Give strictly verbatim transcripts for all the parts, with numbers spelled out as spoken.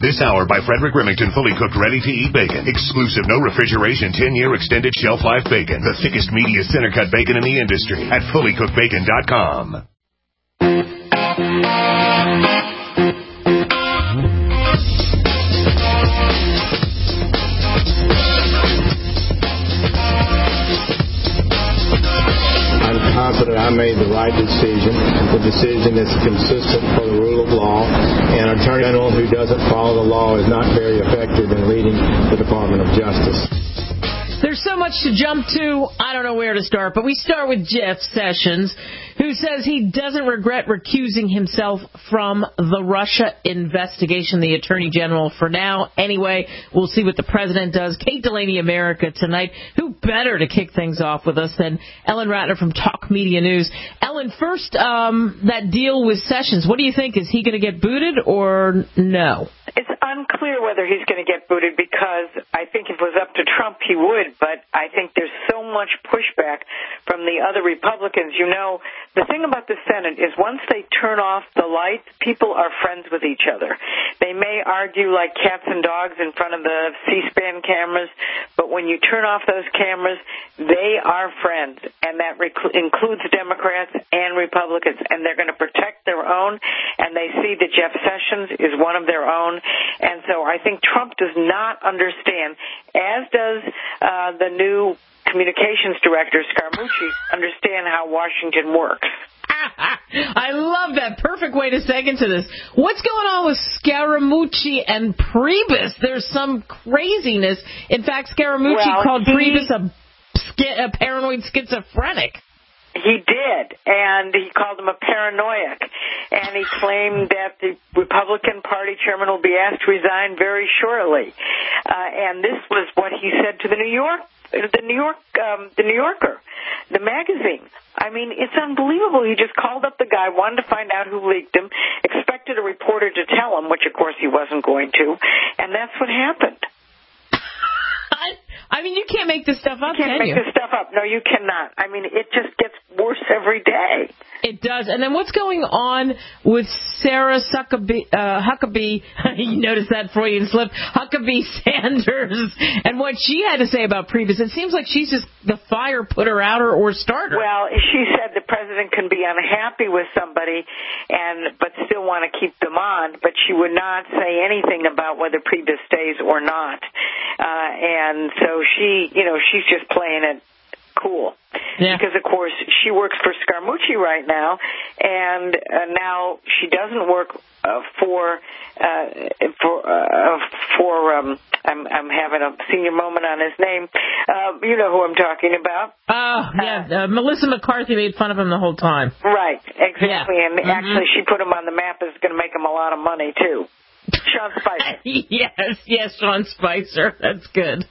This hour by Frederick Remington, fully cooked, ready-to-eat bacon. Exclusive, no refrigeration, ten-year extended shelf life bacon. The thickest, meatiest, center-cut bacon in the industry at fully cooked bacon dot com. Confident I made the right decision, the decision that's consistent for the rule of law, and an attorney general who doesn't follow the law is not very effective in leading the Department of Justice. There's so much to jump to, I don't know where to start, but we start with Jeff Sessions, who says he doesn't regret recusing himself from the Russia investigation, the Attorney General, for now. Anyway, we'll see what the President does. Kate Delaney, America Tonight. Who better to kick things off with us than Ellen Ratner from Talk Media News? Ellen, first, um, that deal with Sessions, what do you think? Is he going to get booted or no? It's unclear whether he's going to get booted because I think if it was up to Trump, he would. But I think there's so much pushback from the other Republicans. You know, the thing about the Senate is once they turn off the lights, people are friends with each other. They may argue like cats and dogs in front of the C-SPAN cameras, but when you turn off those cameras, they are friends, and that rec- includes Democrats and Republicans, and they're going to protect their own, and they see that Jeff Sessions is one of their own. And so I think Trump does not understand, as does uh, the new communications director, Scaramucci, understand how Washington works. I love that. Perfect way to seg into this. What's going on with Scaramucci and Priebus? There's some craziness. In fact, Scaramucci well, called he, Priebus a, a paranoid schizophrenic. He did, and he called him a paranoiac, and he claimed that the Republican Party chairman will be asked to resign very shortly. Uh, and this was what he said to the New York, the New York, um, the New Yorker, the magazine. I mean, it's unbelievable. He just called up the guy, wanted to find out who leaked him, expected a reporter to tell him, which of course he wasn't going to, and that's what happened. I mean, you can't make this stuff up, you can't can make you? this stuff up. No, you cannot. I mean, it just gets worse every day. It does. And then what's going on with Sarah Huckabee, uh, Huckabee, you noticed that Freudian slip, Huckabee Sanders, and what she had to say about Priebus. It seems like she's just the fire putter, outer, or starter. Well, she said the president can be unhappy with somebody and but still want to keep them on, but she would not say anything about whether Priebus stays or not. Uh, and so she, you know, she's just playing it cool. Yeah. Because, of course, she works for Scaramucci right now, and uh, now she doesn't work uh, for, uh, for, uh, for um, I'm, I'm having a senior moment on his name. Uh, you know who I'm talking about. Oh, yeah. Uh, Melissa McCarthy made fun of him the whole time. Right, exactly. Yeah. And mm-hmm. actually, she put him on the map as going to make him a lot of money, too. Sean Spicer. yes, yes, Sean Spicer. That's good.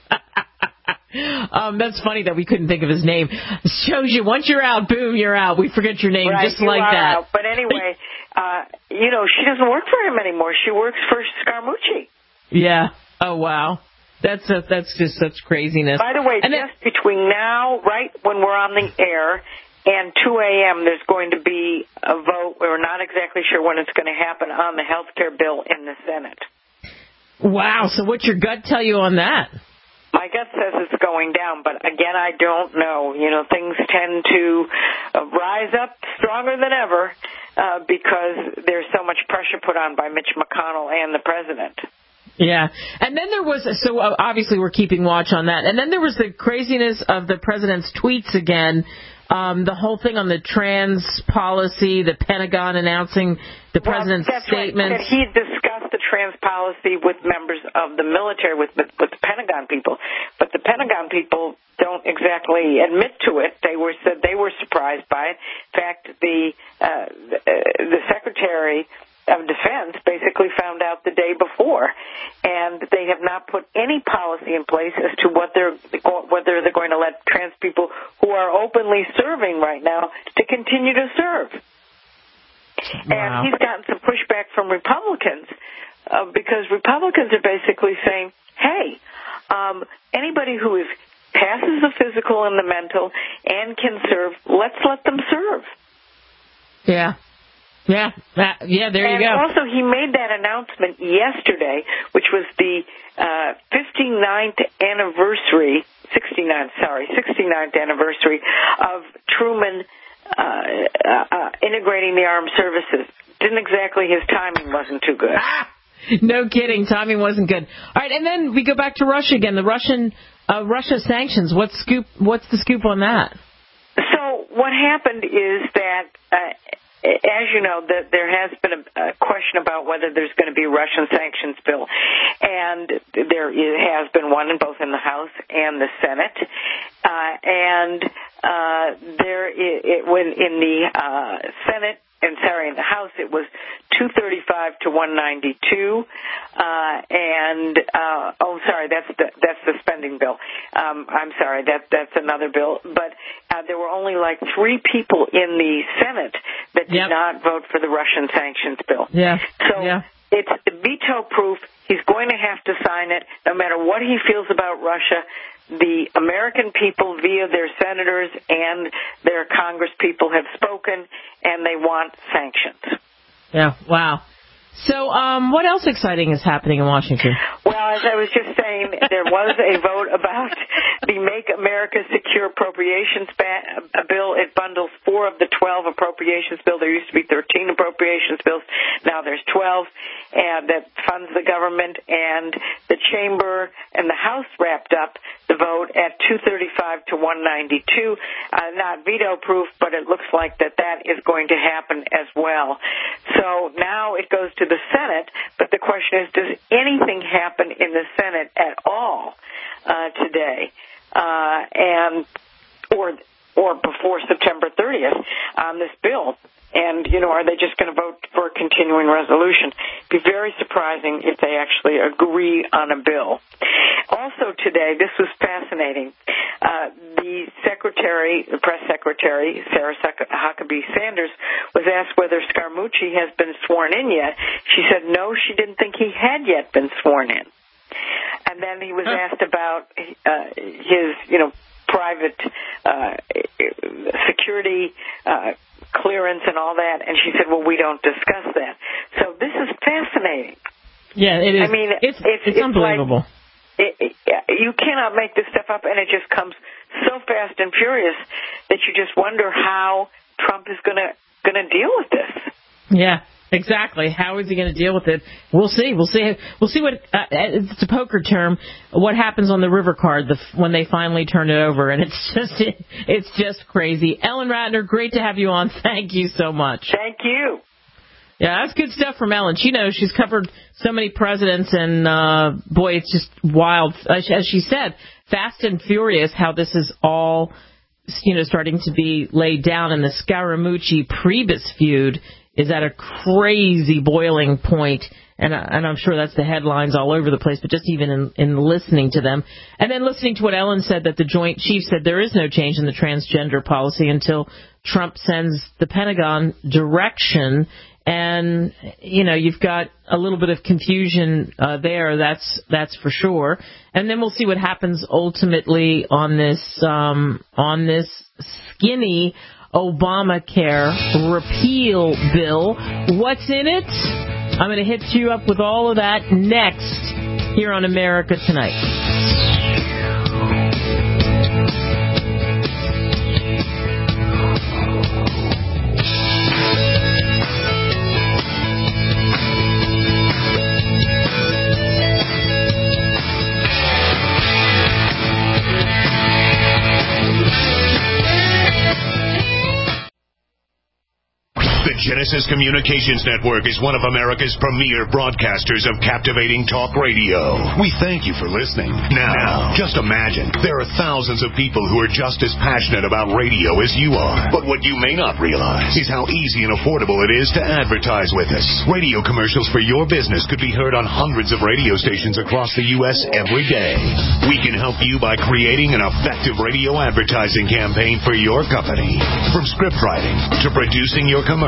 um, that's funny that we couldn't think of his name. Shows you once you're out, boom, you're out. We forget your name right, just you like are that. Out. But anyway, uh, you know, she doesn't work for him anymore. She works for Scaramucci. Yeah. Oh, wow. That's a, that's just such craziness. By the way, and just then, between now, right when we're on the air, and two a.m., there's going to be a vote. We're not exactly sure when it's going to happen on the health care bill in the Senate. Wow. So what's your gut tell you on that? My gut says it's going down, but again, I don't know. You know, things tend to uh, rise up stronger than ever uh, because there's so much pressure put on by Mitch McConnell and the president. Yeah. And then there was, so obviously we're keeping watch on that. And then there was the craziness of the president's tweets again. Um, the whole thing on the trans policy, the Pentagon announcing the well, president's that's statements. Right. He discussed the trans policy with members of the military, with, with with the Pentagon people, but the Pentagon people don't exactly admit to it. They were said they were surprised by it. In fact, the uh, the, uh, the secretary of Defense basically found out the day before, and they have not put any policy in place as to what they're whether they're going to let trans people who are openly serving right now to continue to serve. Wow. And he's gotten some pushback from Republicans uh, because Republicans are basically saying, hey, um, anybody who is passes the physical and the mental and can serve, let's let them serve. Yeah. Yeah, that, yeah, there and you go. And also, he made that announcement yesterday, which was the uh, fifty-ninth anniversary, sixty-ninth, sorry, sixty-ninth anniversary of Truman uh, uh, integrating the armed services. Didn't exactly, his timing wasn't too good. Ah, no kidding, timing wasn't good. All right, and then we go back to Russia again. The Russian uh, Russia sanctions. What's scoop? What's the scoop on that? So what happened is that. Uh, As you know, the, there has been a, a question about whether there's going to be a Russian sanctions bill, and there is, has been one in both in the House and the Senate. Uh, and uh, there, it, it, when in the uh, Senate, and sorry, in the House, it was two thirty-five to one ninety-two, uh, and uh, oh, sorry, that's the that's the spending bill. Um, I'm sorry, that that's another bill. But uh, there were only like three people in the Senate that did yep. not vote for the Russian sanctions bill. Yeah. So yeah. it's veto-proof. He's going to have to sign it, no matter what he feels about Russia. The American people, via their senators and their Congress people, have spoken, and they want sanctions. Yeah, wow. So um, what else exciting is happening in Washington? Well, as I was just saying, there was a vote about the Make America Secure Appropriations ba- a bill. It bundles four of the twelve appropriations bills. There used to be thirteen appropriations bills. Now there's twelve, and that funds the government. And the Chamber and the House wrapped up the vote at two thirty-five to one ninety-two. Uh, not veto-proof, but it looks like that that is going to happen as well. So now it goes to the Senate, but the question is, does anything happen in the Senate at all uh, today, uh, and or or before September thirtieth on this bill? And, you know, are they just going to vote for a continuing resolution? It'd be very surprising if they actually agree on a bill. Also today, this was fascinating. Uh, the secretary, the press secretary, Sarah Huckabee Sanders, was asked whether Scaramucci has been sworn in yet. She said no, she didn't think he had yet been sworn in. And then he was asked about uh, his, you know, private uh, security uh clearance and all that, and she said, well, we don't discuss that. So this is fascinating. Yeah, it is. I mean, it's, it's, it's, it's unbelievable. Like, it, it, you cannot make this stuff up, and it just comes so fast and furious that you just wonder how Trump is going to going to deal with this. Yeah, exactly. How is he going to deal with it? We'll see. We'll see. We'll see what uh, it's a poker term. What happens on the river card the, when they finally turn it over? And it's just it, it's just crazy. Ellen Ratner, great to have you on. Thank you so much. Thank you. Yeah, that's good stuff from Ellen. She knows she's covered so many presidents, and uh, boy, it's just wild. As she said, fast and furious. How this is all, you know, starting to be laid down, and the Scaramucci-Priebus feud is at a crazy boiling point, and, and I'm sure that's the headlines all over the place, but just even in, in listening to them. And then listening to what Ellen said, that the Joint Chiefs said there is no change in the transgender policy until Trump sends the Pentagon direction. And, you know, you've got a little bit of confusion uh, there, that's that's for sure. And then we'll see what happens ultimately on this um, on this skinny Obamacare repeal bill. What's in it? I'm going to hit you up with all of that next here on America Tonight. The Genesis Communications Network is one of America's premier broadcasters of captivating talk radio. We thank you for listening. Now, now, just imagine, there are thousands of people who are just as passionate about radio as you are. But what you may not realize is how easy and affordable it is to advertise with us. Radio commercials for your business could be heard on hundreds of radio stations across the U S every day. We can help you by creating an effective radio advertising campaign for your company. From script writing to producing your commercials,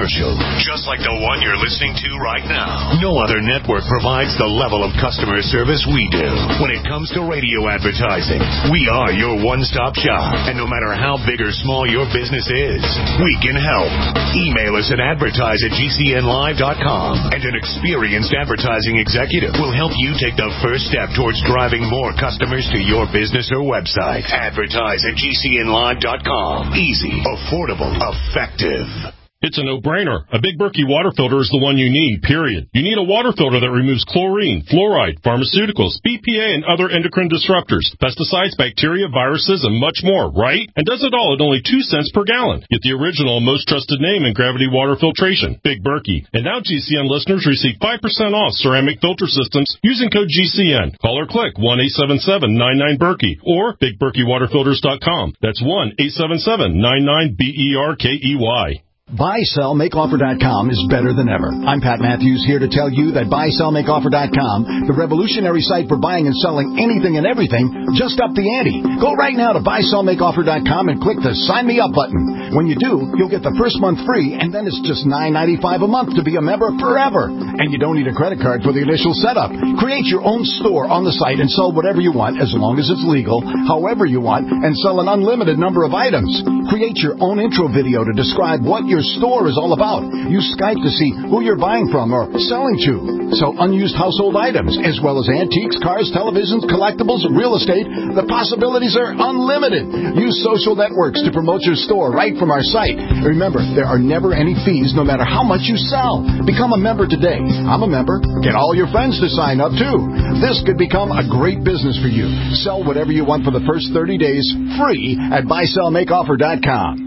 just like the one you're listening to right now. No other network provides the level of customer service we do. When it comes to radio advertising, we are your one-stop shop. And no matter how big or small your business is, we can help. Email us at advertise at g c n live dot com, and an experienced advertising executive will help you take the first step towards driving more customers to your business or website. Advertise at g c n live dot com. Easy, affordable, effective. It's a no-brainer. A Big Berkey water filter is the one you need, period. You need a water filter that removes chlorine, fluoride, pharmaceuticals, B P A, and other endocrine disruptors, pesticides, bacteria, viruses, and much more, right? And does it all at only two cents per gallon. Get the original and most trusted name in gravity water filtration, Big Berkey. And now G C N listeners receive five percent off ceramic filter systems using code G C N. Call or click one eight seven seven nine nine Berkey or big berkey water filters dot com. That's one eight seven seven nine nine B E R K E Y. buy sell make offer dot com is better than ever. I'm Pat Matthews, here to tell you that buy sell make offer dot com, the revolutionary site for buying and selling anything and everything, just upped the ante. Go right now to buy sell make offer dot com and click the Sign Me Up button. When you do, you'll get the first month free, and then it's just nine ninety-five a month to be a member forever. And you don't need a credit card for the initial setup. Create your own store on the site and sell whatever you want, as long as it's legal, however you want, and sell an unlimited number of items. Create your own intro video to describe what your store is all about. Use Skype to see who you're buying from or selling to. Sell unused household items, as well as antiques, cars, televisions, collectibles, real estate. The possibilities are unlimited. Use social networks to promote your store right from our site. Remember, there are never any fees no matter how much you sell. Become a member today. I'm a member. Get all your friends to sign up, too. This could become a great business for you. Sell whatever you want for the first thirty days, free at buy sell make offer dot com.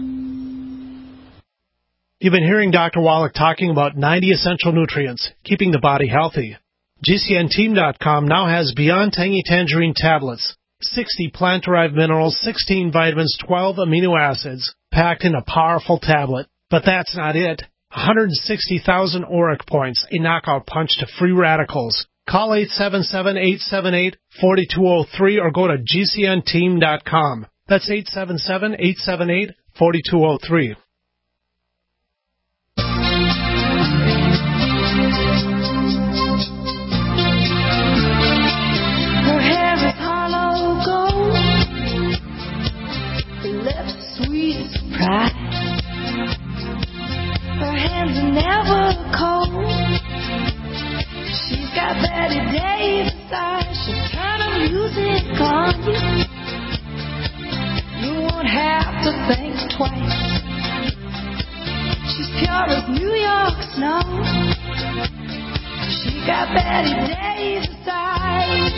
You've been hearing Doctor Wallach talking about ninety essential nutrients, keeping the body healthy. G C N team dot com now has Beyond Tangy Tangerine tablets, sixty plant-derived minerals, sixteen vitamins, twelve amino acids, packed in a powerful tablet. But that's not it. one hundred sixty thousand auric points, a knockout punch to free radicals. Call eight seven seven, eight seven eight, four two zero three or go to G C N team dot com. That's eight seven seven, eight seven eight, four two zero three. Her hair is hollow gold, her lips sweet as pride. Her hands are never cold. She's got Betty Davis eyes. She'll turn the music on you. You won't have to think twice. She's pure as New York snow. She got Betty Davis eyes.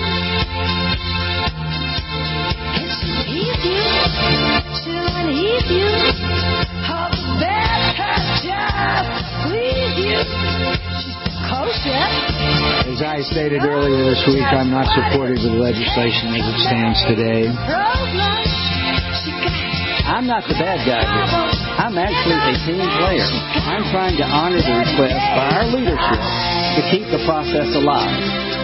And she'll ease you, she'll unease you. How the best her just please you. She's kosher. As I stated earlier this week, I'm not supportive of the legislation as it stands today. I'm not the bad guy here. I'm actually a team player. I'm trying to honor the request by our leadership to keep the process alive.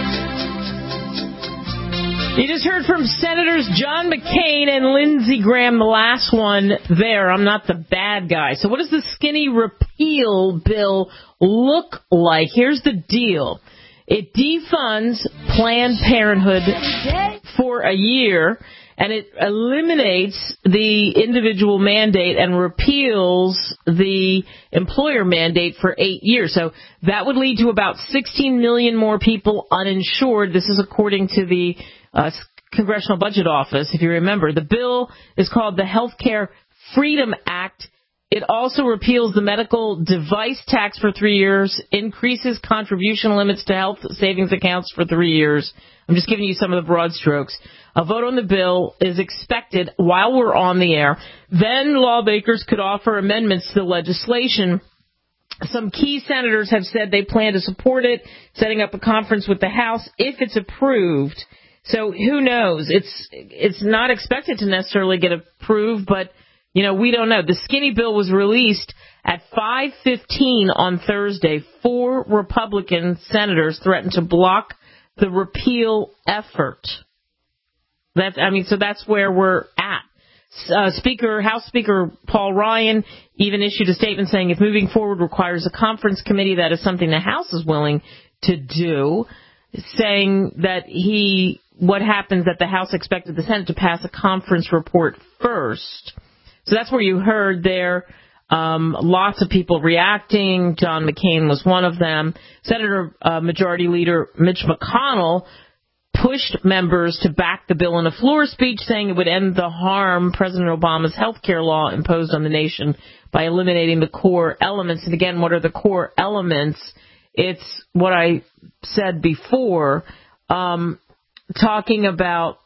You just heard from Senators John McCain and Lindsey Graham, the last one there. I'm not the bad guy. So what does the skinny repeal bill look like? Here's the deal. It defunds Planned Parenthood for a year, and it eliminates the individual mandate and repeals the employer mandate for eight years. So that would lead to about sixteen million more people uninsured. This is according to the uh, Congressional Budget Office. If you remember, the bill is called the Healthcare Freedom Act. It also repeals the medical device tax for three years, increases contribution limits to health savings accounts for three years. I'm just giving you some of the broad strokes. A vote on the bill is expected while we're on the air. Then lawmakers could offer amendments to the legislation. Some key senators have said they plan to support it, setting up a conference with the House if it's approved. So who knows? It's it's not expected to necessarily get approved, but you know, we don't know. The skinny bill was released at five fifteen on Thursday. Four Republican senators threatened to block the repeal effort. That's, I mean, so that's where we're at. Uh, Speaker, House Speaker Paul Ryan even issued a statement saying if moving forward requires a conference committee, that is something the House is willing to do, saying that he, what happens that the House expected the Senate to pass a conference report first. So that's where you heard there um, lots of people reacting. John McCain was one of them. Senator uh, Majority Leader Mitch McConnell pushed members to back the bill in a floor speech, saying it would end the harm President Obama's health care law imposed on the nation by eliminating the core elements. And again, what are the core elements? It's what I said before, um, talking about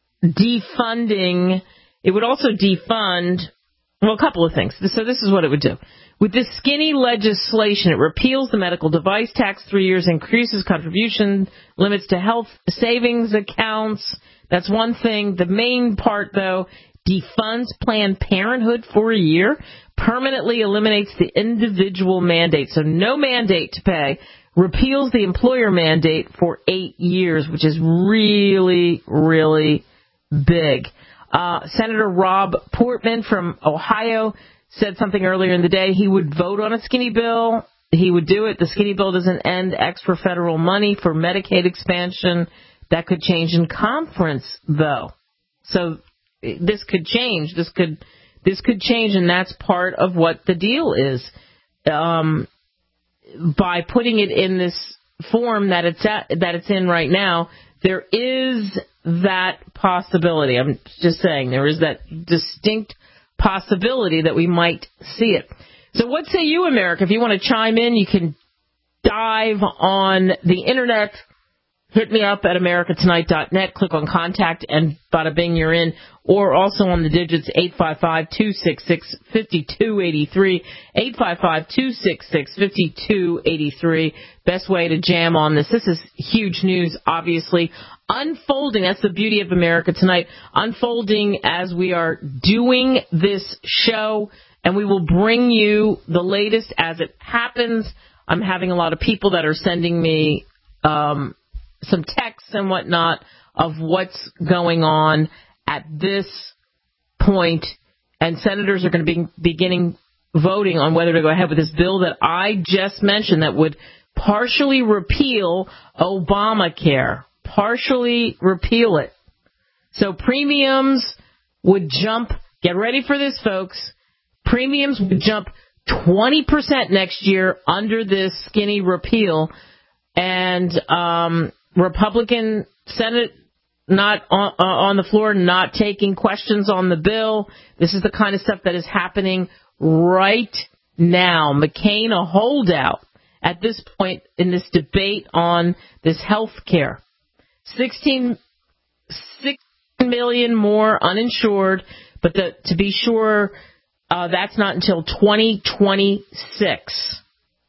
defunding. It would also defund, well, a couple of things. So this is what it would do. With this skinny legislation, it repeals the medical device tax three years, increases contribution limits to health savings accounts. That's one thing. The main part, though, defunds Planned Parenthood for a year, permanently eliminates the individual mandate. So no mandate to pay, repeals the employer mandate for eight years, which is really, really big. Uh, Senator Rob Portman from Ohio said something earlier in the day. He would vote on a skinny bill. He would do it. The skinny bill doesn't end extra federal money for Medicaid expansion. That could change in conference, though. So this could change. This could this could change, and that's part of what the deal is. Um, by putting it in this form that it's at, that it's in right now, there is that possibility. I'm just saying there is that distinct possibility that we might see it. So what say you, America? If you want to chime in, you can dive on the internet. Hit me up at america tonight dot net. Click on contact, and bada bing, you're in. Or also on the digits eight five five, two six six, five two eight three, eight five five, two six six, five two eight three. Best way to jam on this. This is huge news, obviously. Unfolding, that's the beauty of America Tonight, unfolding as we are doing this show, and we will bring you the latest as it happens. I'm having a lot of people that are sending me um, some texts and whatnot of what's going on at this point, and senators are going to be beginning voting on whether to go ahead with this bill that I just mentioned that would partially repeal Obamacare. Partially repeal it. So premiums would jump, get ready for this, folks, premiums would jump twenty percent next year under this skinny repeal, and um, Republican Senate not on, uh, on the floor, not taking questions on the bill. This is the kind of stuff that is happening right now. McCain, a holdout at this point in this debate on this health care. sixteen, six million more uninsured, but the, to be sure, uh, that's not until twenty twenty-six.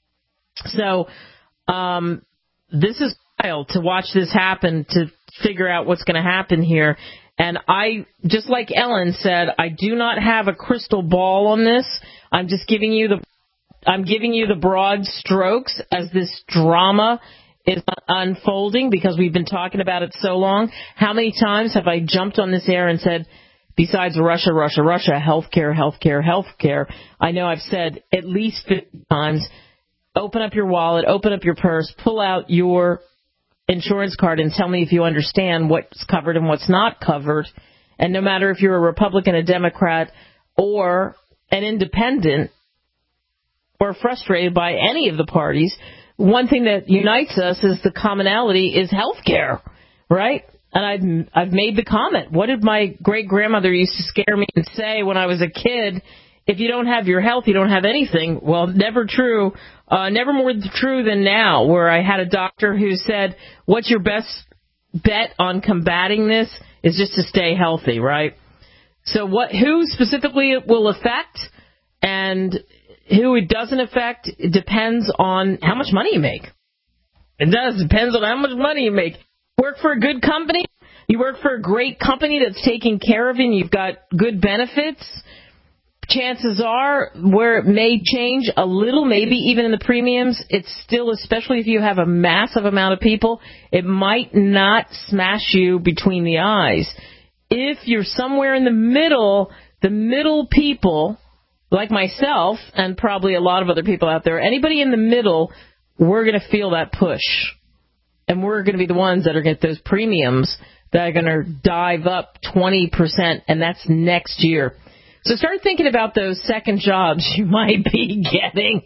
So um, this is wild to watch this happen, to figure out what's going to happen here. And I, just like Ellen said, I do not have a crystal ball on this. I'm just giving you the, I'm giving you the broad strokes as this drama is unfolding, because we've been talking about it so long. How many times have I jumped on this air and said, besides Russia, Russia, Russia, healthcare, healthcare, healthcare? I know I've said at least fifty times, open up your wallet, open up your purse, pull out your insurance card and tell me if you understand what's covered and what's not covered. And no matter if you're a Republican, a Democrat, or an independent, or frustrated by any of the parties, one thing that unites us is the commonality is health care, right? And I've, I've made the comment. What did my great-grandmother used to scare me and say when I was a kid? If you don't have your health, you don't have anything. Well, never true. Uh, never more true than now, where I had a doctor who said, what's your best bet on combating this is just to stay healthy, right? So what, who specifically it will affect and who it doesn't affect, it depends on how much money you make. It does. It depends on how much money you make. Work for a good company. You work for a great company that's taking care of you and you've got good benefits. Chances are, where it may change a little, maybe even in the premiums, it's still, especially if you have a massive amount of people, it might not smash you between the eyes. If you're somewhere in the middle, the middle people, like myself and probably a lot of other people out there, anybody in the middle, we're going to feel that push. And we're going to be the ones that are going to get those premiums that are going to dive up twenty percent, and that's next year. So start thinking about those second jobs you might be getting.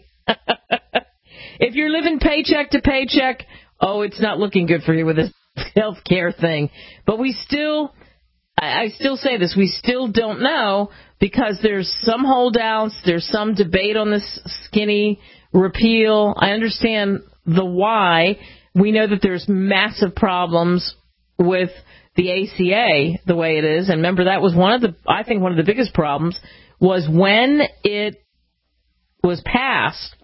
If you're living paycheck to paycheck, oh, it's not looking good for you with this health care thing. But we still, I still say this, we still don't know because there's some holdouts, there's some debate on this skinny repeal. I understand the why. We know that there's massive problems with the A C A the way it is. And remember, that was one of the, I think one of the biggest problems was when it was passed.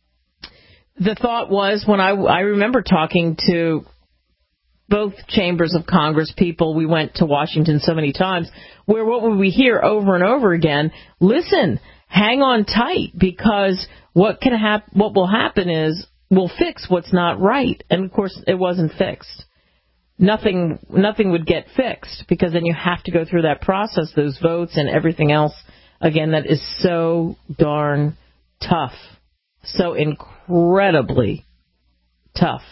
The thought was, when I, I remember talking to both chambers of Congress people, we went to Washington so many times, where what would we hear over and over again? Listen, hang on tight, because what can hap- what will happen is we'll fix what's not right. And, of course, it wasn't fixed. Nothing, nothing would get fixed, because then you have to go through that process, those votes and everything else, again, that is so darn tough. So incredibly tough.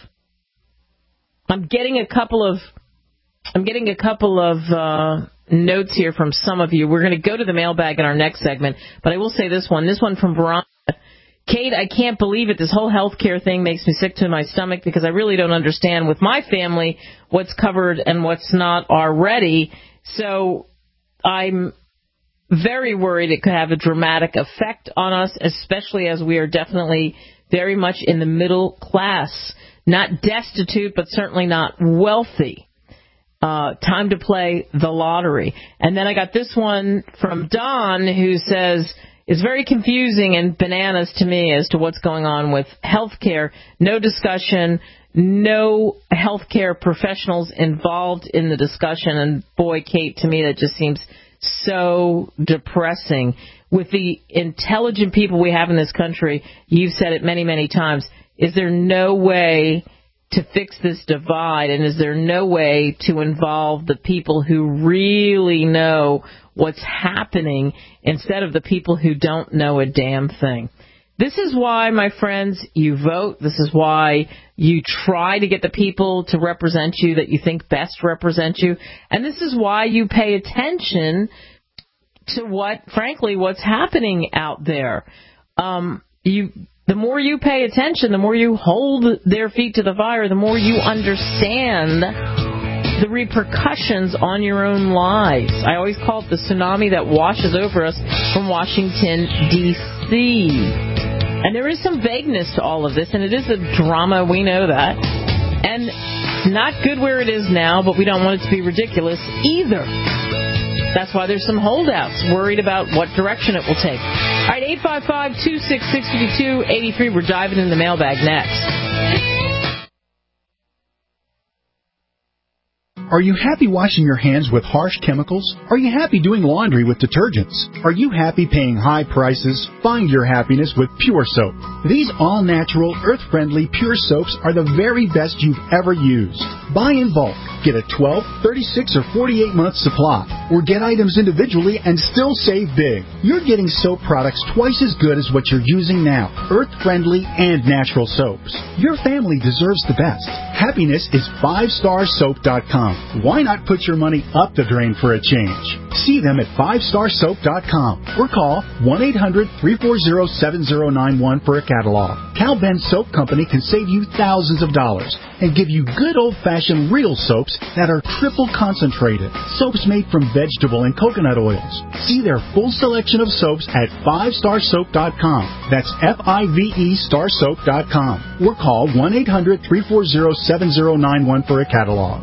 I'm getting a couple of I'm getting a couple of uh, notes here from some of you. We're going to go to the mailbag in our next segment, but I will say this one. This one from Veronica. Kate, I can't believe it. This whole health care thing makes me sick to my stomach because I really don't understand with my family what's covered and what's not already. So I'm very worried it could have a dramatic effect on us, especially as we are definitely very much in the middle class. Not destitute, but certainly not wealthy. Uh, time to play the lottery. And then I got this one from Don, who says, it's very confusing and bananas to me as to what's going on with health care. No discussion, no health care professionals involved in the discussion. And boy, Kate, to me that just seems so depressing. With the intelligent people we have in this country, you've said it many, many times, is there no way to fix this divide, and is there no way to involve the people who really know what's happening instead of the people who don't know a damn thing? This is why, my friends, you vote. This is why you try to get the people to represent you that you think best represent you. And this is why you pay attention to what, frankly, what's happening out there. Um, you, the more you pay attention, the more you hold their feet to the fire, the more you understand the repercussions on your own lives. I always call it the tsunami that washes over us from Washington, D C And there is some vagueness to all of this, and it is a drama, we know that. And not good where it is now, but we don't want it to be ridiculous either. That's why there's some holdouts worried about what direction it will take. All right, eight five five, two six six, five two eight three. We're diving in the mailbag next. Are you happy washing your hands with harsh chemicals? Are you happy doing laundry with detergents? Are you happy paying high prices? Find your happiness with Pure Soap. These all-natural, earth-friendly Pure Soaps are the very best you've ever used. Buy in bulk. Get a twelve, thirty-six, or forty-eight month supply. Or get items individually and still save big. You're getting soap products twice as good as what you're using now. Earth-friendly and natural soaps. Your family deserves the best. Happiness is five star soap dot com. Why not put your money up the drain for a change? See them at five star soap dot com or call one eight hundred, three four zero, seven zero nine one for a catalog. Cal Ben Soap Company can save you thousands of dollars and give you good old-fashioned real soaps that are triple concentrated. Soaps made from vegetable and coconut oils. See their full selection of soaps at five star soap dot com. That's F I V E star soap dot com. Or call one eight hundred, three four zero, seven zero nine one for a catalog.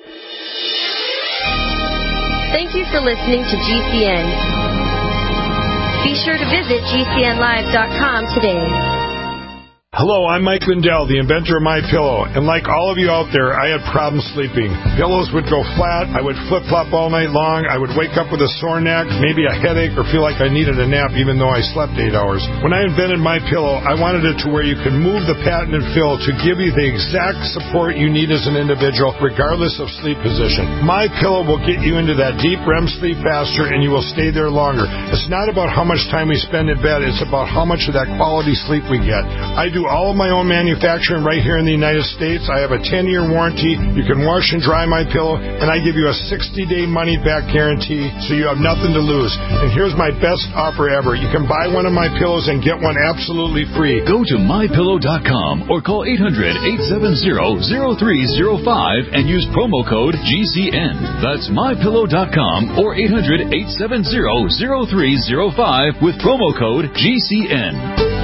Thank you for listening to G C N. Be sure to visit G C N live dot com today. Hello, I'm Mike Lindell, the inventor of MyPillow, and like all of you out there, I had problems sleeping. Pillows would go flat, I would flip-flop all night long, I would wake up with a sore neck, maybe a headache, or feel like I needed a nap even though I slept eight hours. When I invented MyPillow, I wanted it to where you could move the patented fill to give you the exact support you need as an individual, regardless of sleep position. MyPillow will get you into that deep R E M sleep faster, and you will stay there longer. It's not about how much time we spend in bed, it's about how much of that quality sleep we get. I do all of my own manufacturing right here in the United States. I have a ten-year warranty. You can wash and dry my pillow, and I give you a sixty-day money-back guarantee, so you have nothing to lose. And here's my best offer ever. You can buy one of my pillows and get one absolutely free. Go to my pillow dot com or call eight hundred, eight seven zero, zero three zero five and use promo code G C N. That's my pillow dot com or eight hundred, eight seven zero, zero three zero five with promo code G C N.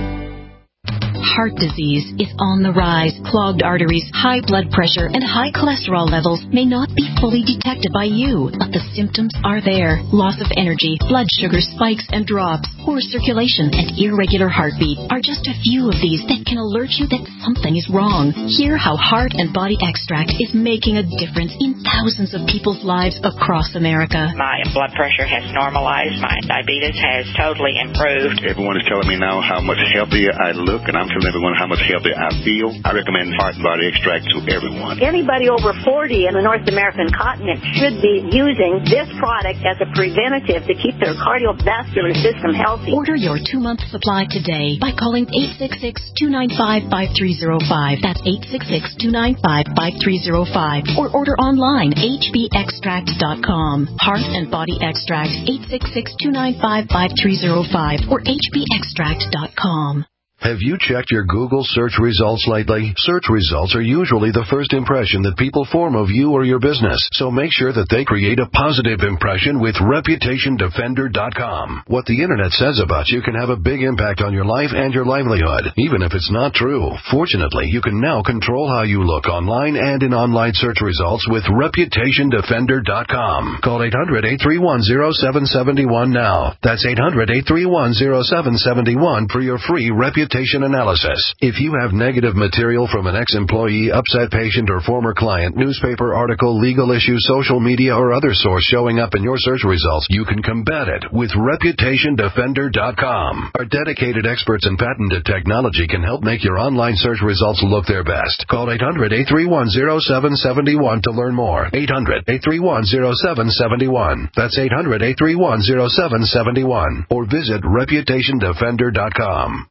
Heart disease is on the rise. Clogged arteries, high blood pressure, and high cholesterol levels may not be fully detected by you, but the symptoms are there. Loss of energy, blood sugar spikes and drops, poor circulation, and irregular heartbeat are just a few of these that can alert you that something is wrong. Hear how Heart and Body Extract is making a difference in thousands of people's lives across America. My blood pressure has normalized. My diabetes has totally improved. Everyone is telling me now how much healthier I look, and I'm telling everyone how much healthier I feel. I recommend Heart and Body Extract to everyone. Anybody over forty in the North American continent should be using this product as a preventative to keep their cardiovascular system healthy. Order your two-month supply today by calling eight six six, two nine five, five three zero five. That's eight six six, two nine five, five three zero five. Or order online, h b extract dot com. Heart and Body Extract, eight six six, two nine five, five three zero five or h b extract dot com. Have you checked your Google search results lately? Search results are usually the first impression that people form of you or your business, so make sure that they create a positive impression with reputation defender dot com. What the internet says about you can have a big impact on your life and your livelihood, even if it's not true. Fortunately, you can now control how you look online and in online search results with reputation defender dot com. Call eight hundred, eight three one, zero seven seven one now. That's eight hundred, eight three one, zero seven seven one for your free reputation analysis. If you have negative material from an ex-employee, upset patient, or former client, newspaper article, legal issue, social media, or other source showing up in your search results, you can combat it with reputation defender dot com. Our dedicated experts in patented technology can help make your online search results look their best. Call eight hundred, eight three one, zero seven seven one to learn more. eight hundred, eight three one, zero seven seven one. That's eight hundred, eight three one, zero seven seven one. Or visit reputation defender dot com.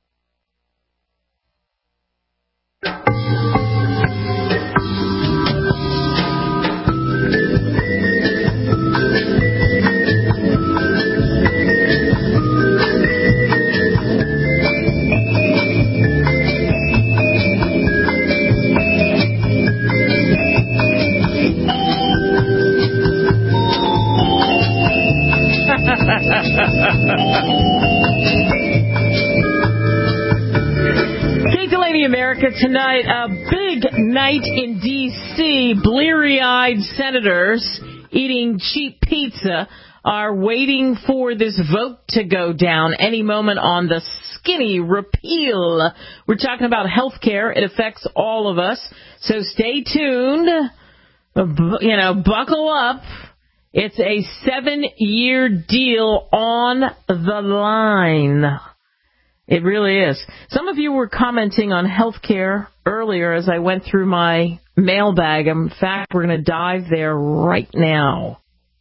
Kate Delaney, America Tonight. A big night in D C Bleary-eyed senators eating cheap pizza are waiting for this vote to go down any moment on the skinny repeal. We're talking about health care. It affects all of us. So stay tuned. You know, buckle up. It's a seven-year deal on the line. It really is. Some of you were commenting on health care earlier as I went through my mailbag. In fact, we're going to dive there right now.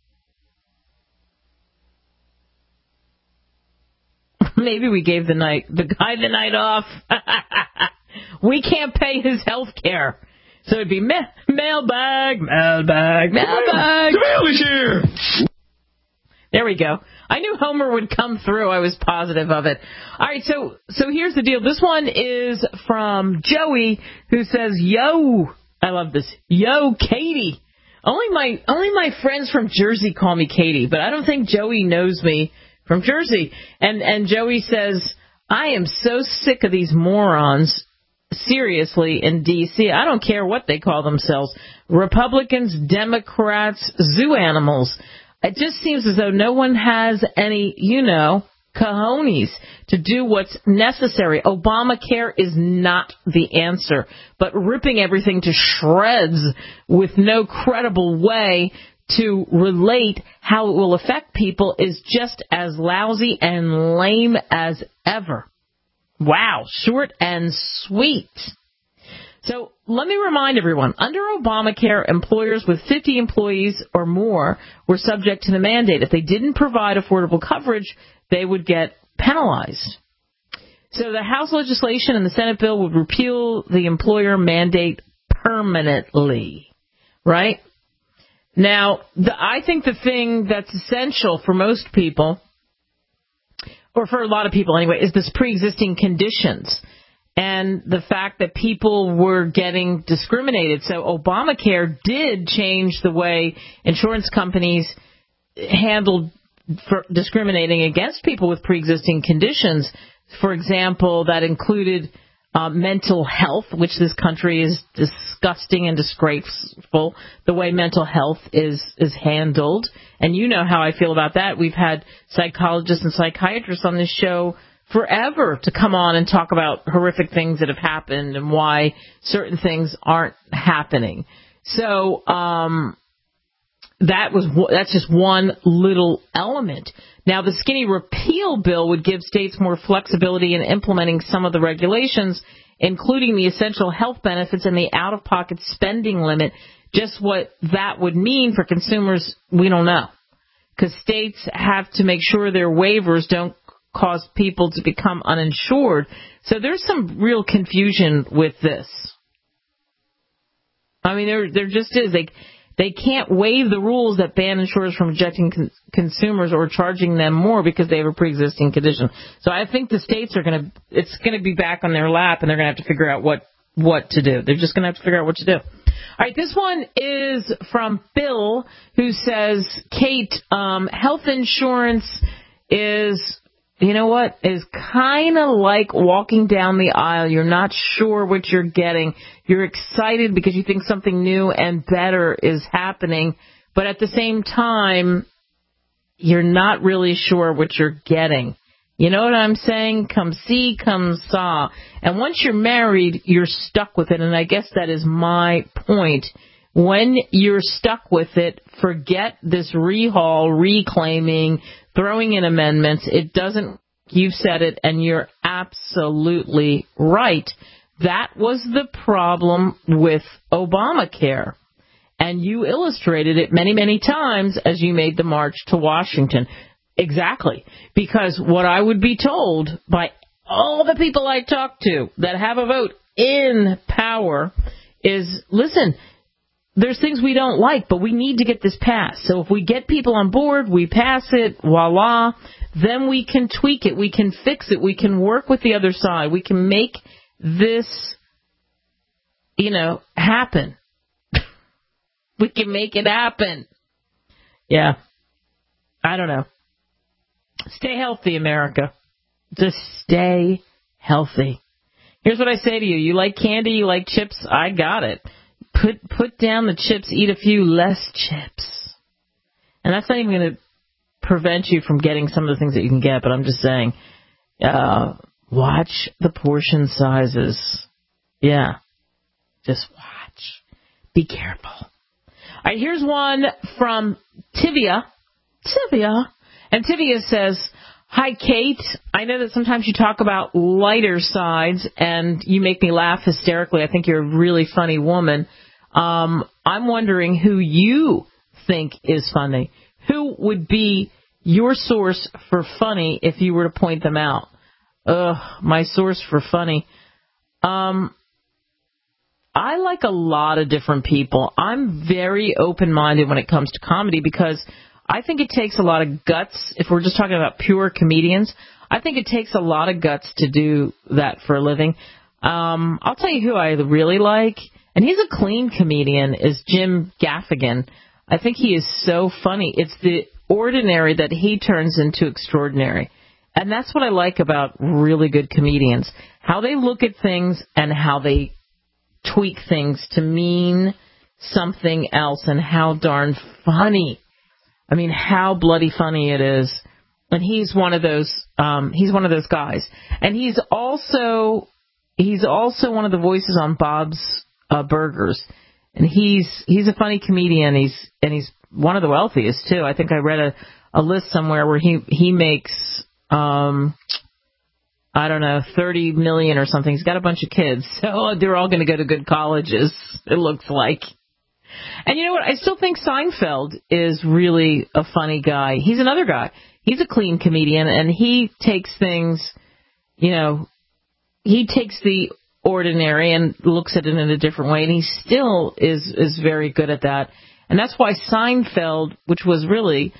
Maybe we gave the night the guy the night off. We can't pay his health care. So it'd be ma- mailbag, mailbag, mailbag. The mail is here. There we go. I knew Homer would come through. I was positive of it. All right, so so here's the deal. This one is from Joey, who says, "Yo, I love this. Yo, Katie. Only my only my friends from Jersey call me Katie, but I don't think Joey knows me from Jersey." And and Joey says, "I am so sick of these morons. Seriously, in D C, I don't care what they call themselves. Republicans, Democrats, zoo animals. It just seems as though no one has any, you know, cojones to do what's necessary. Obamacare is not the answer, but ripping everything to shreds with no credible way to relate how it will affect people is just as lousy and lame as ever. Wow, short and sweet. So let me remind everyone, under Obamacare, employers with fifty employees or more were subject to the mandate. If they didn't provide affordable coverage, they would get penalized. So the House legislation and the Senate bill would repeal the employer mandate permanently, right? Now, the, I think the thing that's essential for most people, or for a lot of people anyway, is this pre-existing conditions and the fact that people were getting discriminated. So Obamacare did change the way insurance companies handled for discriminating against people with pre-existing conditions. For example, that included uh, mental health, which this country is disgusting and disgraceful, the way mental health is, is handled. And you know how I feel about that. We've had psychologists and psychiatrists on this show forever to come on and talk about horrific things that have happened and why certain things aren't happening. So um, that was that's just one little element. Now, the skinny repeal bill would give states more flexibility in implementing some of the regulations, including the essential health benefits and the out-of-pocket spending limit. Just what that would mean for consumers, we don't know, because states have to make sure their waivers don't cause people to become uninsured. So there's some real confusion with this. I mean, there there just is. They, they can't waive the rules that ban insurers from rejecting con- consumers or charging them more because they have a pre-existing condition. So I think the states are going to, it's going to be back on their lap, and they're going to have to figure out what, what to do. They're just going to have to figure out what to do. All right, this one is from Bill, who says, Kate, um, health insurance is, you know what, is kind of like walking down the aisle. You're not sure what you're getting. You're excited because you think something new and better is happening. But at the same time, you're not really sure what you're getting. You know what I'm saying? Come see, come saw. And once you're married, you're stuck with it. And I guess that is my point. When you're stuck with it, forget this rehaul, reclaiming, throwing in amendments. It doesn't, you've said it, and you're absolutely right. That was the problem with Obamacare. And you illustrated it many, many times as you made the march to Washington. Exactly. Because what I would be told by all the people I talk to that have a vote in power is, listen, there's things we don't like, but we need to get this passed. So if we get people on board, we pass it, voila, then we can tweak it, we can fix it, we can work with the other side, we can make this, you know, happen. We can make it happen. Yeah. I don't know. Stay healthy, America. Just stay healthy. Here's what I say to you. You like candy, you like chips, I got it. Put put down the chips, eat a few less chips. And that's not even going to prevent you from getting some of the things that you can get, but I'm just saying, uh, watch the portion sizes. Yeah. Just watch. Be careful. All right, here's one from Tivia. Tivia. And Tivia says, hi, Kate. I know that sometimes you talk about lighter sides, and you make me laugh hysterically. I think you're a really funny woman. Um, I'm wondering who you think is funny. Who would be your source for funny if you were to point them out? Ugh, my source for funny. Um, I like a lot of different people. I'm very open-minded when it comes to comedy because I think it takes a lot of guts. If we're just talking about pure comedians, I think it takes a lot of guts to do that for a living. Um, I'll tell you who I really like, and he's a clean comedian, is Jim Gaffigan. I think he is so funny. It's the ordinary that he turns into extraordinary. And that's what I like about really good comedians, how they look at things and how they tweak things to mean something else, and how darn funny. I mean, how bloody funny it is. And he's one of those. Um, he's one of those guys, and he's also he's also one of the voices on Bob's uh, Burgers, and he's he's a funny comedian. He's and he's one of the wealthiest too. I think I read a, a list somewhere where he he makes um, I don't know thirty million or something. He's got a bunch of kids, so they're all going to go to good colleges. It looks like. And you know what? I still think Seinfeld is really a funny guy. He's another guy. He's a clean comedian, and he takes things, you know, he takes the ordinary and looks at it in a different way, and he still is is very good at that. And that's why Seinfeld, which was really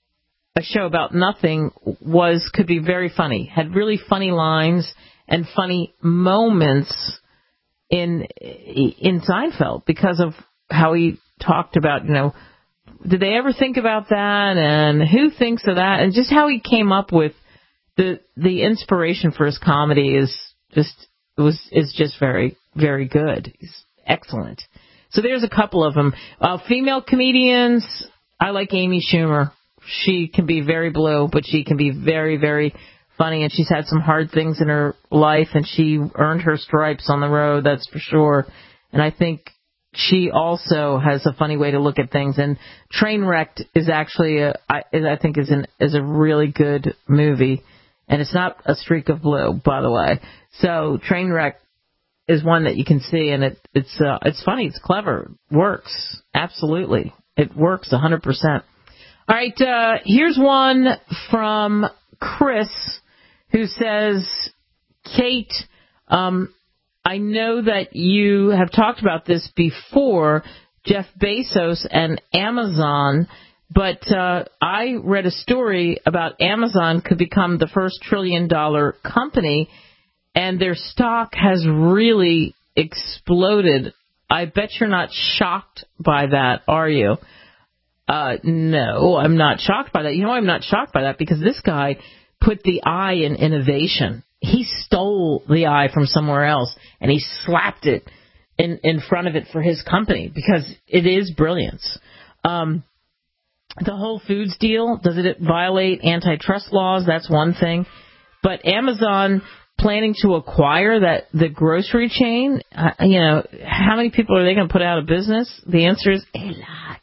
a show about nothing, was could be very funny, had really funny lines and funny moments in in Seinfeld because of how he talked about, you know, did they ever think about that, and who thinks of that, and just how he came up with the the inspiration for his comedy is just was is just very very good. He's excellent. So there's a couple of them. Uh, female comedians, I like Amy Schumer. She can be very blue, but she can be very very funny, and she's had some hard things in her life, and she earned her stripes on the road. That's for sure. And I think she also has a funny way to look at things, and Trainwrecked is actually, a, I, I think, is an is a really good movie, and it's not a streak of blue, by the way. So Trainwreck is one that you can see, and it it's uh, it's funny, it's clever, works absolutely, it works one hundred percent. All right, uh, here's one from Chris who says, Kate, um. I know that you have talked about this before, Jeff Bezos and Amazon, but uh, I read a story about Amazon could become the first trillion dollar company, and their stock has really exploded. I bet you're not shocked by that, are you? Uh, no, I'm not shocked by that. You know why I'm not shocked by that? Because this guy put the I in innovation. He stole the eye from somewhere else, and he slapped it in, in front of it for his company, because it is brilliance. Um, the Whole Foods deal, does it violate antitrust laws? That's one thing. But Amazon planning to acquire that the grocery chain, uh, you know, how many people are they going to put out of business? The answer is a lot.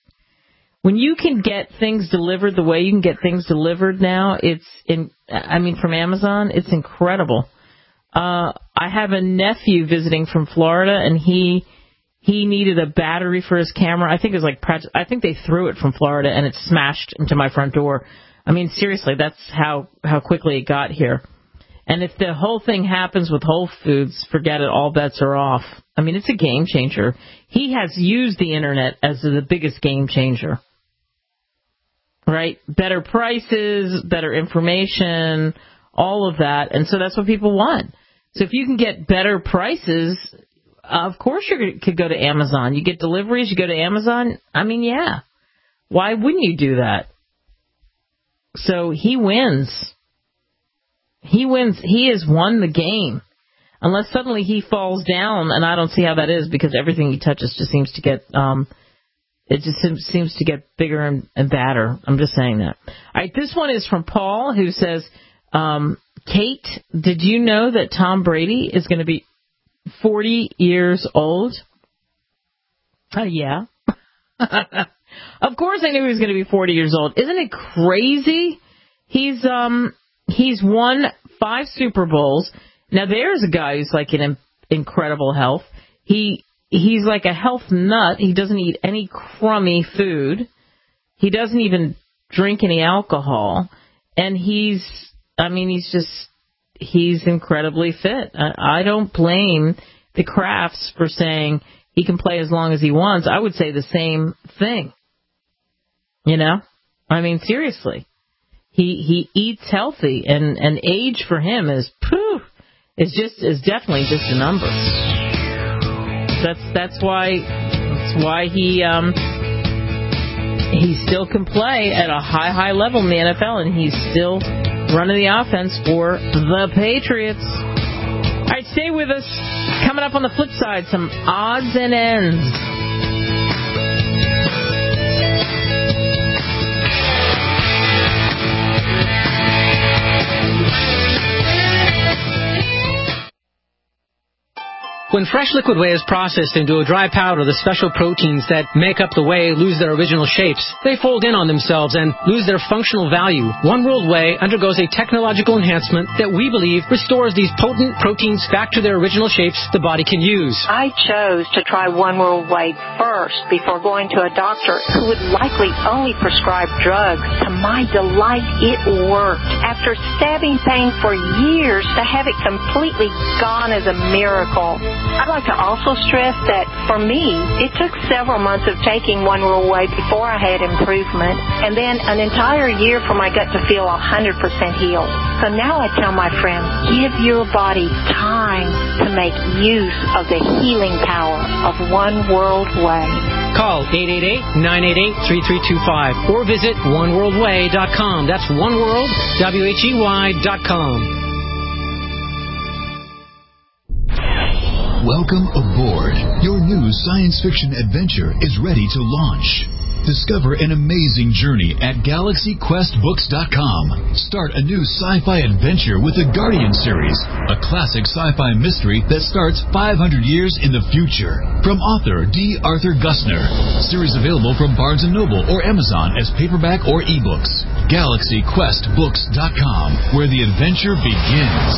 When you can get things delivered the way you can get things delivered now, it's in, I mean, from Amazon, it's incredible. Uh, I have a nephew visiting from Florida, and he he needed a battery for his camera. I think it was like, I think they threw it from Florida, and it smashed into my front door. I mean, seriously, that's how, how quickly it got here. And if the whole thing happens with Whole Foods, forget it, all bets are off. I mean, it's a game changer. He has used the Internet as the biggest game changer. Right? Better prices, better information, all of that. And so that's what people want. So if you can get better prices, of course you could go to Amazon. You get deliveries, you go to Amazon. I mean, yeah. Why wouldn't you do that? So he wins. He wins. He has won the game. Unless suddenly he falls down, and I don't see how that is, because everything he touches just seems to get... um It just seems to get bigger and, and badder. I'm just saying that. All right, this one is from Paul, who says, um, Kate, did you know that Tom Brady is going to be forty years old? Uh, yeah. Of course I knew he was going to be forty years old. Isn't it crazy? He's um he's won five Super Bowls. Now, there's a guy who's like in incredible health. He... He's like a health nut. He doesn't eat any crummy food. He doesn't even drink any alcohol. And he's, I mean, he's just, he's incredibly fit. I, I don't blame the Krafts for saying he can play as long as he wants. I would say the same thing. You know? I mean, seriously. He he eats healthy, and, and age for him is, poof, is just, is definitely just a number. That's that's why that's why he um he still can play at a high high level in the N F L, and he's still running the offense for the Patriots. All right, stay with us. Coming up on the flip side, some odds and ends. When fresh liquid whey is processed into a dry powder, the special proteins that make up the whey lose their original shapes. They fold in on themselves and lose their functional value. One World Whey undergoes a technological enhancement that we believe restores these potent proteins back to their original shapes the body can use. I chose to try One World Whey first before going to a doctor who would likely only prescribe drugs. To my delight, it worked. After stabbing pain for years, to have it completely gone is a miracle. I'd like to also stress that for me, it took several months of taking One World Whey before I had improvement, and then an entire year for my gut to feel one hundred percent healed. So now I tell my friends, give your body time to make use of the healing power of One World Whey. Call eight eight eight, nine eight eight, three three two five or visit one world way dot com. That's oneworld, W H E Y dot com. Welcome aboard. Your new science fiction adventure is ready to launch. Discover an amazing journey at galaxy quest books dot com. Start a new sci-fi adventure with the Guardian series, a classic sci-fi mystery that starts five hundred years in the future. From author D. Arthur Gussner. Series available from Barnes and Noble or Amazon as paperback or ebooks. galaxy quest books dot com, where the adventure begins.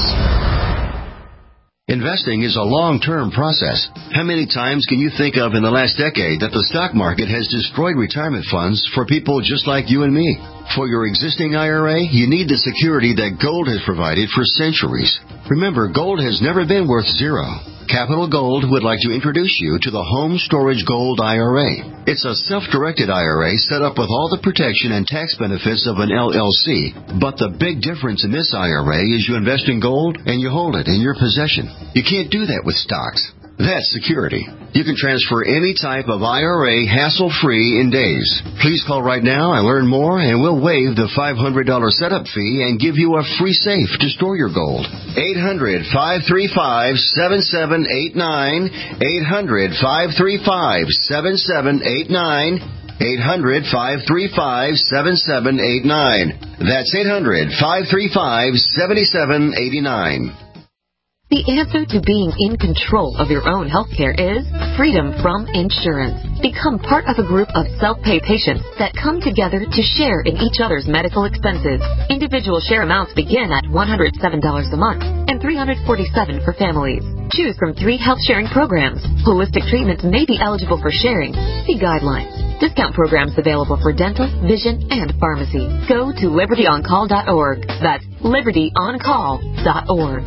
Investing is a long-term process. How many times can you think of in the last decade that the stock market has destroyed retirement funds for people just like you and me? For your existing I R A, you need the security that gold has provided for centuries. Remember, gold has never been worth zero. Capital Gold would like to introduce you to the Home Storage Gold I R A. It's a self-directed I R A set up with all the protection and tax benefits of an L L C. But the big difference in this I R A is you invest in gold and you hold it in your possession. You can't do that with stocks. That's security. You can transfer any type of I R A hassle-free in days. Please call right now and learn more, and we'll waive the five hundred dollars setup fee and give you a free safe to store your gold. eight hundred, five three five, seven seven eight nine. eight hundred, five three five, seven seven eight nine. eight hundred, five three five, seven seven eight nine. That's eight hundred, five three five, seven seven eight nine. The answer to being in control of your own health care is freedom from insurance. Become part of a group of self-pay patients that come together to share in each other's medical expenses. Individual share amounts begin at one hundred seven dollars a month and three hundred forty-seven dollars for families. Choose from three health sharing programs. Holistic treatments may be eligible for sharing. See guidelines. Discount programs available for dental, vision, and pharmacy. Go to liberty on call dot org. That's liberty on call dot org.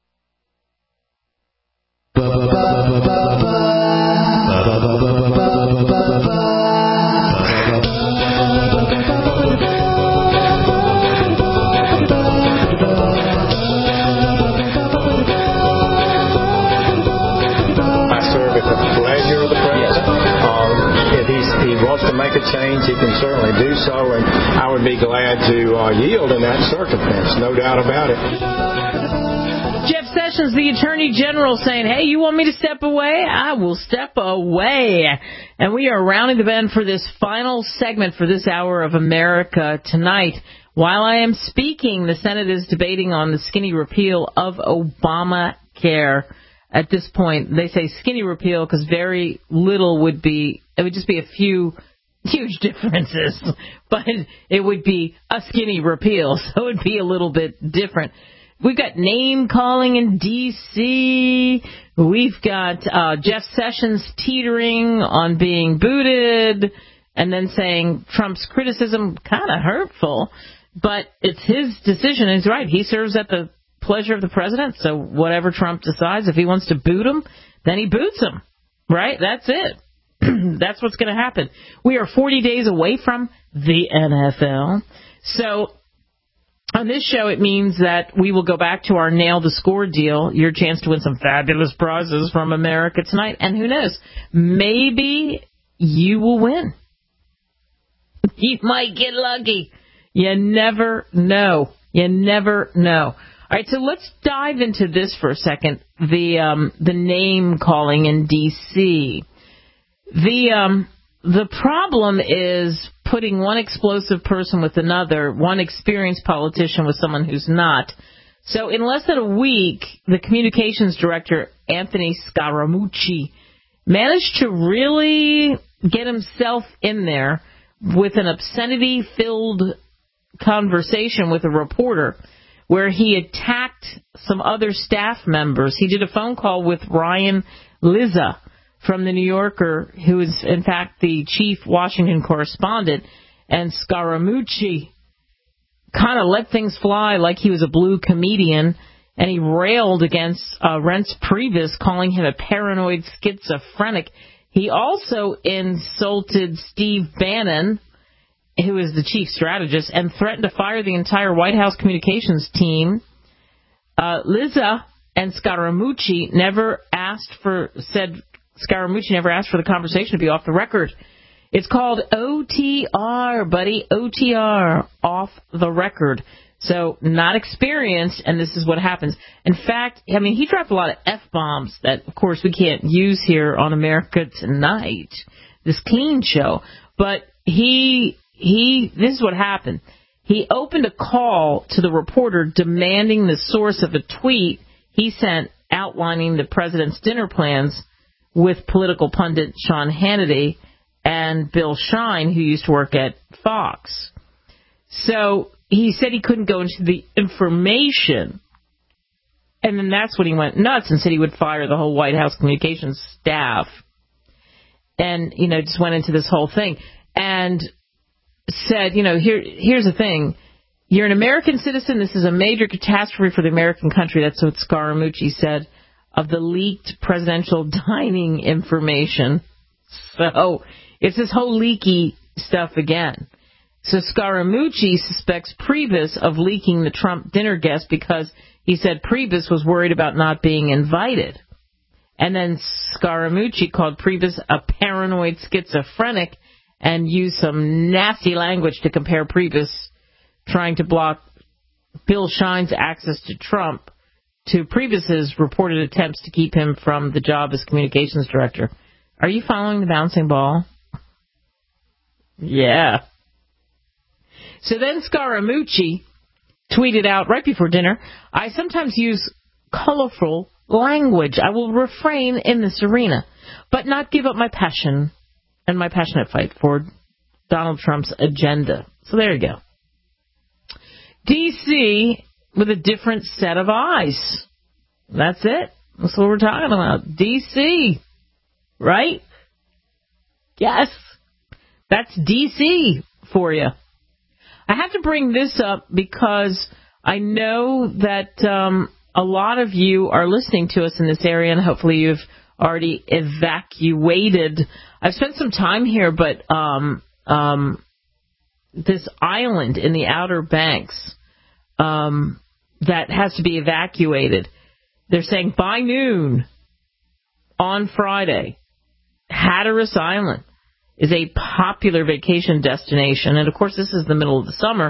I serve at the pleasure of the president. Uh, if he's, he wants to make a change, he can certainly do so, and I would be glad to uh, yield in that circumstance, no doubt about it. Jeff Sessions, the Attorney General, saying, hey, you want me to step away? I will step away. And we are rounding the bend for this final segment for this hour of America Tonight. While I am speaking, the Senate is debating on the skinny repeal of Obamacare. At this point, they say skinny repeal because very little would be, it would just be a few huge differences, but it would be a skinny repeal, so it would be a little bit different. We've got name-calling in D C We've got uh, Jeff Sessions teetering on being booted and then saying Trump's criticism kind of hurtful. But it's his decision. He's right. He serves at the pleasure of the president. So whatever Trump decides, if he wants to boot him, then he boots him. Right? That's it. That's what's going to happen. We are forty days away from the N F L. So on this show, it means that we will go back to our Nail the Score deal, your chance to win some fabulous prizes from America Tonight. And who knows, maybe you will win. You might get lucky. You never know. You never know. All right, so let's dive into this for a second, the um, the name calling in D C The um, the problem is putting one explosive person with another, one experienced politician with someone who's not. So in less than a week, the communications director, Anthony Scaramucci, managed to really get himself in there with an obscenity-filled conversation with a reporter where he attacked some other staff members. He did a phone call with Ryan Lizza from The New Yorker, who is, in fact, the chief Washington correspondent, and Scaramucci kind of let things fly like he was a blue comedian, and he railed against uh, Reince Priebus, calling him a paranoid schizophrenic. He also insulted Steve Bannon, who is the chief strategist, and threatened to fire the entire White House communications team. Uh, Lizza and Scaramucci never asked for, said Scaramucci never asked for the conversation to be off the record. It's called O T R, buddy, O T R, off the record. So not experienced, and this is what happens. In fact, I mean, he dropped a lot of F-bombs that, of course, we can't use here on America Tonight, this clean show. But he, he, this is what happened. He opened a call to the reporter demanding the source of a tweet he sent outlining the president's dinner plans with political pundit Sean Hannity and Bill Shine, who used to work at Fox. So he said he couldn't go into the information. And then that's when he went nuts and said he would fire the whole White House communications staff. And, you know, just went into this whole thing. And said, you know, here, here's the thing. You're an American citizen. This is a major catastrophe for the American country. That's what Scaramucci said of the leaked presidential dining information. So it's this whole leaky stuff again. So Scaramucci suspects Priebus of leaking the Trump dinner guest because he said Priebus was worried about not being invited. And then Scaramucci called Priebus a paranoid schizophrenic and used some nasty language to compare Priebus trying to block Bill Shine's access to Trump to Priebus's reported attempts to keep him from the job as communications director. Are you following the bouncing ball? Yeah. So then Scaramucci tweeted out right before dinner, I sometimes use colorful language. I will refrain in this arena, but not give up my passion and my passionate fight for Donald Trump's agenda. So there you go. D C with a different set of eyes. That's it. That's what we're talking about. D C. Right? Yes. That's D C for you. I have to bring this up because I know that um, a lot of you are listening to us in this area, and hopefully you've already evacuated. I've spent some time here, but um, um, this island in the Outer Banks um, that has to be evacuated, they're saying by noon on Friday, Hatteras Island is a popular vacation destination. And, of course, this is the middle of the summer.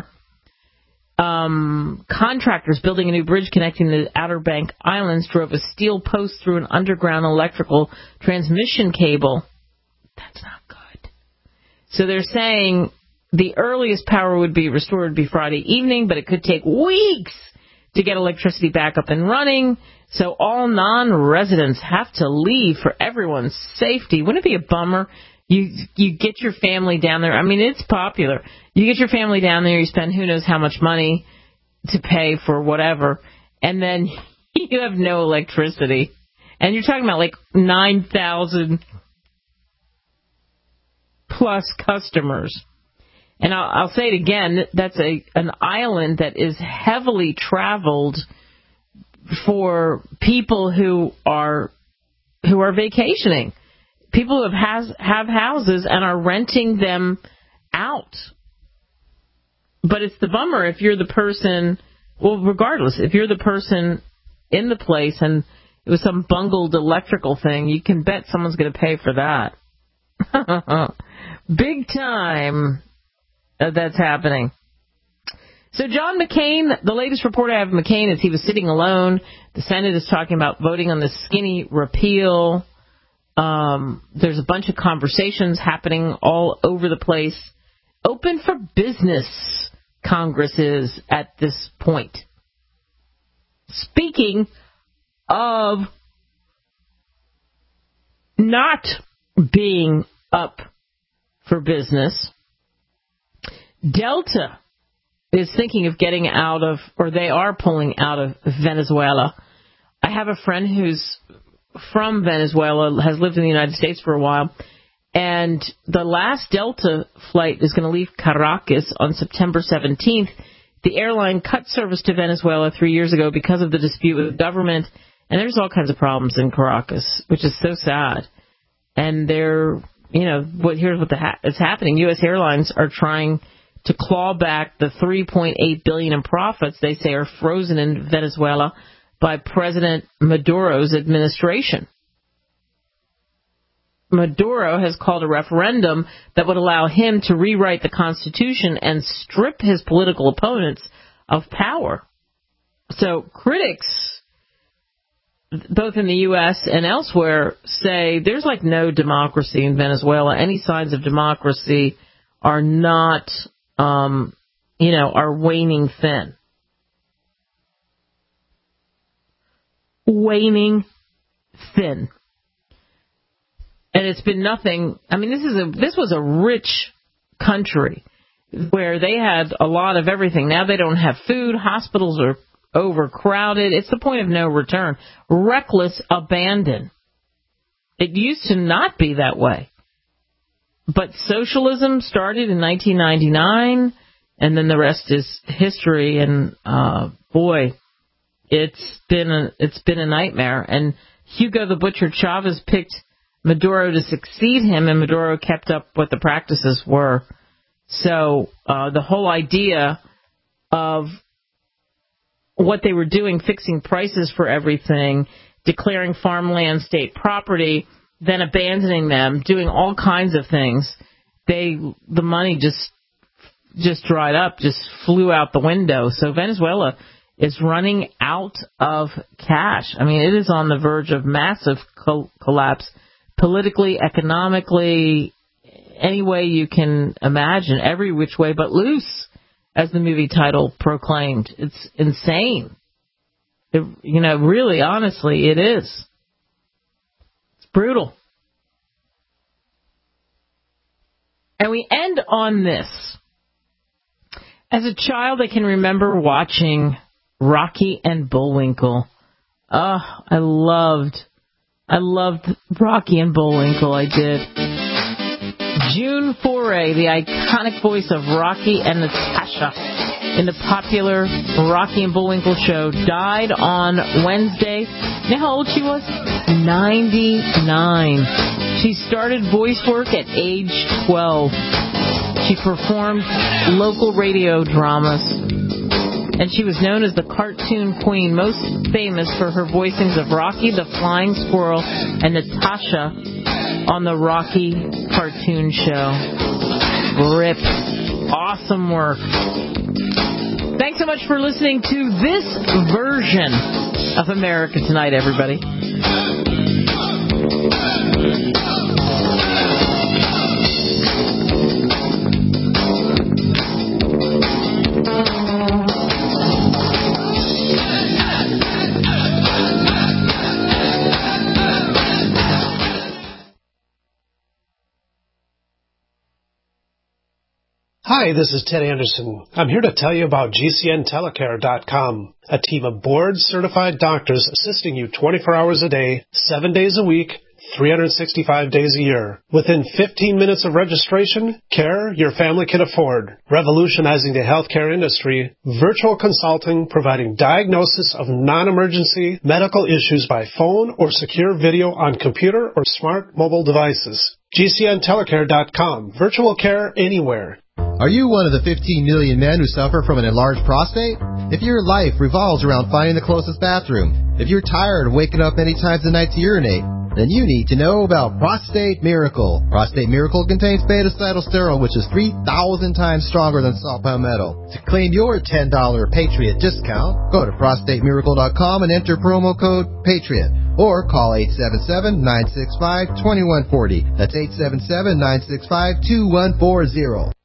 Um, contractors building a new bridge connecting the Outer Bank Islands drove a steel post through an underground electrical transmission cable. That's not good. So they're saying the earliest power would be restored would be Friday evening, but it could take weeks to get electricity back up and running. So all non-residents have to leave for everyone's safety. Wouldn't it be a bummer? You you get your family down there. I mean, it's popular. You get your family down there, you spend who knows how much money to pay for whatever, and then you have no electricity. And you're talking about like nine thousand plus customers. And I'll, I'll say it again, that's a an island that is heavily traveled for people who are who are vacationing. People who have, has, have houses and are renting them out. But it's the bummer if you're the person, well, regardless, if you're the person in the place and it was some bungled electrical thing, you can bet someone's going to pay for that. Big time uh, that's happening. So John McCain, the latest report I have of McCain is he was sitting alone. The Senate is talking about voting on the skinny repeal. Um, there's a bunch of conversations happening all over the place. Open for business, Congress is at this point. Speaking of not being up for business, Delta is thinking of getting out of, or they are pulling out of Venezuela. I have a friend who's from Venezuela, has lived in the United States for a while, and the last Delta flight is going to leave Caracas on September seventeenth. The airline cut service to Venezuela three years ago because of the dispute with the government, and there's all kinds of problems in Caracas, which is so sad. And they're, you know, what here's what the ha- is happening. U S airlines are trying to claw back the three point eight billion dollars in profits they say are frozen in Venezuela by President Maduro's administration. Maduro has called a referendum that would allow him to rewrite the Constitution and strip his political opponents of power. So critics, both in the U S and elsewhere, say there's like no democracy in Venezuela. Any signs of democracy are not, um, you know, are waning thin. Waning thin. And it's been nothing. I mean, this is a this was a rich country where they had a lot of everything. Now they don't have food. Hospitals are overcrowded. It's the point of no return. Reckless abandon. It used to not be that way. But socialism started in nineteen ninety-nine, and then the rest is history. And uh, boy, it's been a it's been a nightmare. And Hugo the Butcher Chavez picked Maduro to succeed him, and Maduro kept up what the practices were. So uh, the whole idea of what they were doing, fixing prices for everything, declaring farmland state property, then abandoning them, doing all kinds of things, they the money just just dried up, just flew out the window. So Venezuela is running out of cash. I mean, it is on the verge of massive col- collapse. Politically, economically, any way you can imagine, every which way but loose, as the movie title proclaimed. It's insane. It, you know, really, honestly, it is. It's brutal. And we end on this. As a child, I can remember watching Rocky and Bullwinkle. Oh, I loved I loved Rocky and Bullwinkle, I did. June Foray, the iconic voice of Rocky and Natasha in the popular Rocky and Bullwinkle show, died on Wednesday. You know how old she was? ninety-nine. She started voice work at age twelve. She performed local radio dramas, and she was known as the Cartoon Queen, most famous for her voicings of Rocky the Flying Squirrel and Natasha on the Rocky cartoon show. Rip. Awesome work. Thanks so much for listening to this version of America Tonight, everybody. Hi, this is Ted Anderson. I'm here to tell you about G C N telecare dot com, a team of board-certified doctors assisting you twenty-four hours a day, seven days a week, three hundred sixty-five days a year. Within fifteen minutes of registration, care your family can afford. Revolutionizing the healthcare industry, virtual consulting providing diagnosis of non-emergency medical issues by phone or secure video on computer or smart mobile devices. G C N telecare dot com. Virtual care anywhere. Are you one of the fifteen million men who suffer from an enlarged prostate? If your life revolves around finding the closest bathroom, if you're tired of waking up many times a night to urinate, then you need to know about Prostate Miracle. Prostate Miracle contains beta-cytosterol, which is three thousand times stronger than saw palmetto. To claim your ten dollars Patriot discount, go to prostate miracle dot com and enter promo code PATRIOT. Or call eight seven seven, nine six five, two one four zero. That's eight seven seven, nine six five, two one four zero.